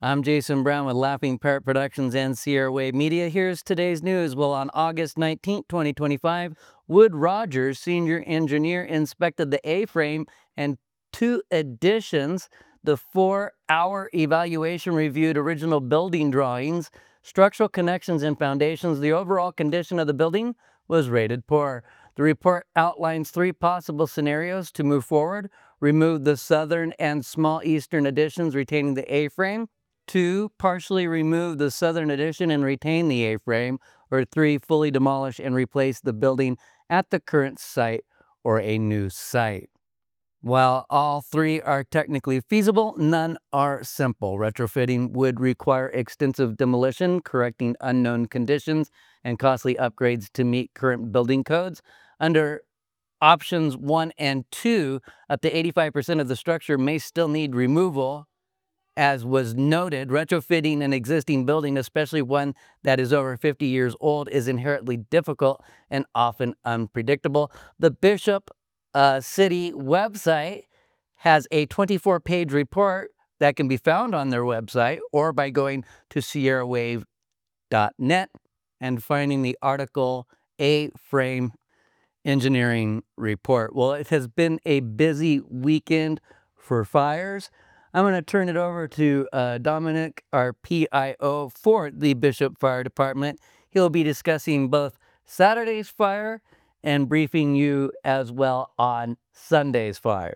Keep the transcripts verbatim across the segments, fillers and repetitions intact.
I'm Jason Brown with Laughing Parrot Productions and Sierra Wave Media. Here's today's news. Well, on August nineteenth, twenty twenty-five, Wood Rogers, senior engineer, inspected the A-frame and two additions. The four-hour evaluation reviewed original building drawings, structural connections, and foundations. The overall condition of the building was rated poor. The report outlines three possible scenarios to move forward: remove the southern and small eastern additions, retaining the A-frame; two, partially remove the southern addition and retain the A-frame; or three, fully demolish and replace the building at the current site or a new site. While all three are technically feasible, none are simple. Retrofitting would require extensive demolition, correcting unknown conditions, and costly upgrades to meet current building codes. Under options one and two, up to eighty-five percent of the structure may still need removal. As was noted, retrofitting an existing building, especially one that is over fifty years old, is inherently difficult and often unpredictable. The Bishop uh, City website has a twenty-four page report that can be found on their website or by going to sierra wave dot net and finding the article A-Frame Engineering Report. Well, it has been a busy weekend for fires. I'm going to turn it over to uh, Dominic, our P I O for the Bishop Fire Department. He'll be discussing both Saturday's fire and briefing you as well on Sunday's fire.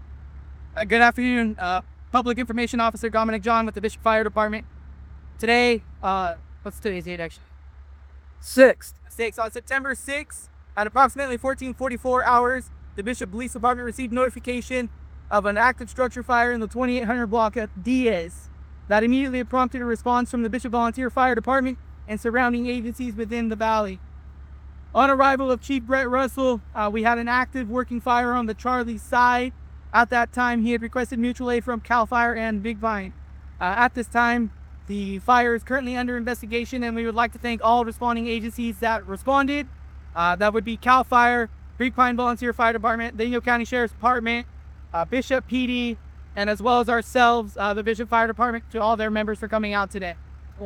Uh, good afternoon, uh, Public Information Officer Dominic John with the Bishop Fire Department. Today, uh, what's today's date actually? sixth. sixth. On September sixth, at approximately fourteen forty-four hours, the Bishop Police Department received notification of an active structure fire in the twenty-eight hundred block at Diaz. That immediately prompted a response from the Bishop Volunteer Fire Department and surrounding agencies within the valley. On arrival of Chief Brett Russell, uh, we had an active working fire on the Charlie side. At that time, he had requested mutual aid from CAL FIRE and Big Vine. Uh, at this time, the fire is currently under investigation, and we would like to thank all responding agencies that responded. Uh, that would be CAL FIRE, Big Pine Volunteer Fire Department, the Inyo County Sheriff's Department, uh, Bishop P D, and as well as ourselves, uh, the Bishop Fire Department, to all their members for coming out today.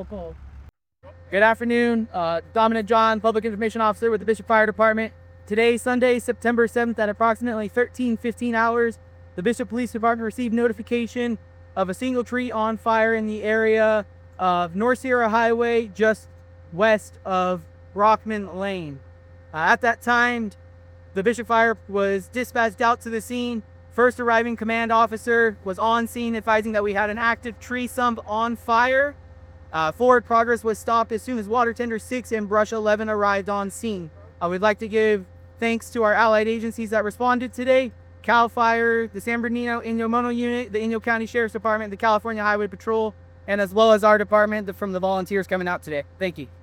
Good afternoon, uh, Dominic John, Public Information Officer with the Bishop Fire Department. Today, Sunday, September seventh, at approximately thirteen fifteen hours, the Bishop Police Department received notification of a single tree on fire in the area of North Sierra Highway, just west of Brockman Lane. Uh, at that time, the Bishop Fire was dispatched out to the scene. First arriving command officer was on scene, advising that we had an active tree stump on fire. Uh, forward progress was stopped as soon as Water Tender six and Brush eleven arrived on scene. I would like to give thanks to our allied agencies that responded today: CAL FIRE, the San Bernardino Inyo Mono Unit, the Inyo County Sheriff's Department, the California Highway Patrol, and as well as our department, the, from the volunteers coming out today. Thank you.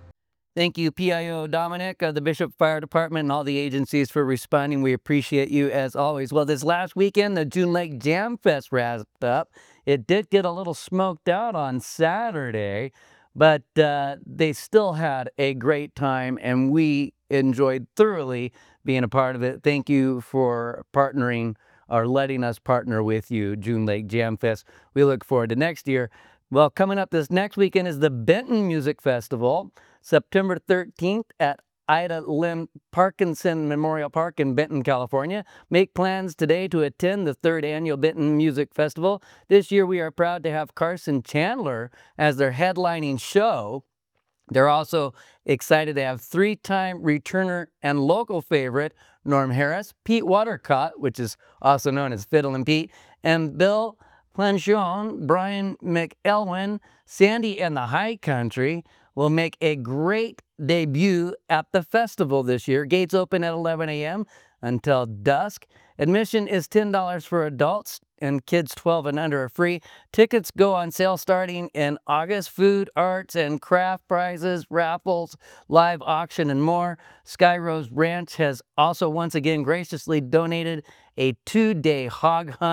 Thank you, P I O Dominic of the Bishop Fire Department, and all the agencies for responding. We appreciate you as always. Well, this last weekend, the June Lake Jam Fest wrapped up. It did get a little smoked out on Saturday, but uh, they still had a great time, and we enjoyed thoroughly being a part of it. Thank you for partnering or letting us partner with you, June Lake Jam Fest. We look forward to next year. Well, coming up this next weekend is the Benton Music Festival, September thirteenth at Ida Lim Parkinson Memorial Park in Benton, California. Make plans today to attend the third annual Benton Music Festival. This year we are proud to have Carson Chandler as their headlining show. They're also excited to have three-time returner and local favorite Norm Harris, Pete Watercott, which is also known as Fiddlin' Pete, and Bill Planchon. Brian McElwin, Sandy and the High Country will make a great debut at the festival this year. Gates open at eleven a m until dusk. Admission is ten dollars for adults, and kids twelve and under are free. Tickets go on sale starting in August. Food, arts, and craft prizes, raffles, live auction, and more. Sky Rose Ranch has also once again graciously donated a two-day hog hunt.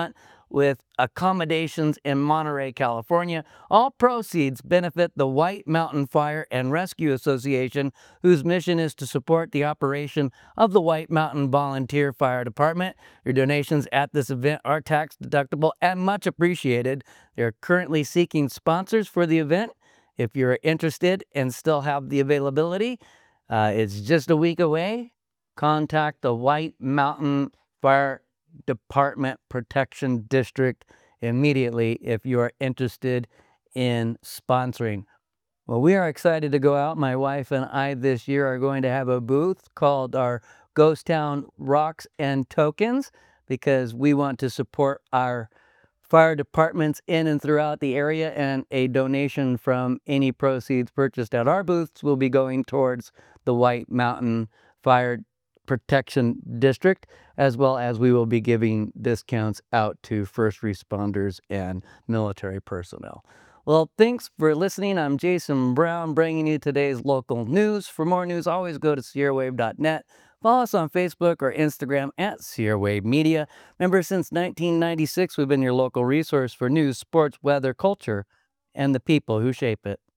with accommodations in Monterey, California. All proceeds benefit the White Mountain Fire and Rescue Association, whose mission is to support the operation of the White Mountain Volunteer Fire Department. Your donations at this event are tax deductible and much appreciated. They're currently seeking sponsors for the event. If you're interested and still have the availability, uh, it's just a week away. Contact the White Mountain Fire Department Protection District immediately if you are interested in sponsoring. Well, we are excited to go out. My wife and I this year are going to have a booth called our Ghost Town Rocks and Tokens, because we want to support our fire departments in and throughout the area, and a donation from any proceeds purchased at our booths will be going towards the White Mountain Fire Protection District, as well as we will be giving discounts out to first responders and military personnel. Well, thanks for listening. I'm Jason Brown, bringing you today's local news. For more news, always go to Sierra Wave dot net. Follow us on Facebook or Instagram at Sierra Wave Media. Remember, since nineteen ninety-six, we've been your local resource for news, sports, weather, culture, and the people who shape it.